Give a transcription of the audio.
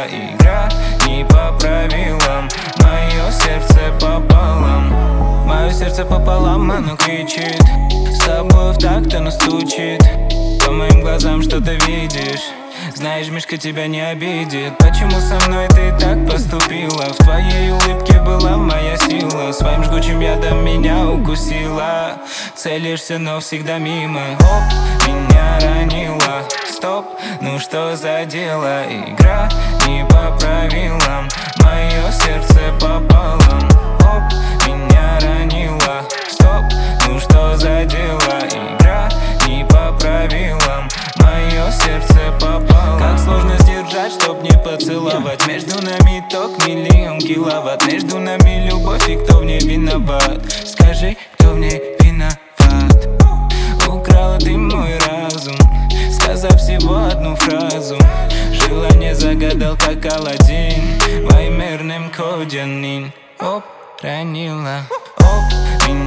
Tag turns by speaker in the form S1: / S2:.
S1: задела. Игра не по правилам, мое сердце пополам. Мое сердце пополам, оно кричит, с тобой в такт оно стучит. По моим глазам что ты видишь? Знаешь, Мишка тебя не обидит. Почему со мной ты так поступила? В твоей улыбке была моя сила. Своим жгучим ядом меня укусила. Целишься, но всегда мимо. Оп, меня ранила. Стоп, ну что за дело? Игра не по правилам, мое сердце пополам. Оп, меня ранила. Стоп, ну что за дело? Игра не по правилам, мое сердце пополам. Как сложно сдержать, чтоб не поцеловать. Между нами ток миллион киловатт. Между нами любовь, и кто в ней виноват? Скажи, кто в ней виноват? Украла ты мой разум, сказав всего одну фразу. Желание загадал, как Аладдин, в аймерном коде нин. Оп, ранила. Оп,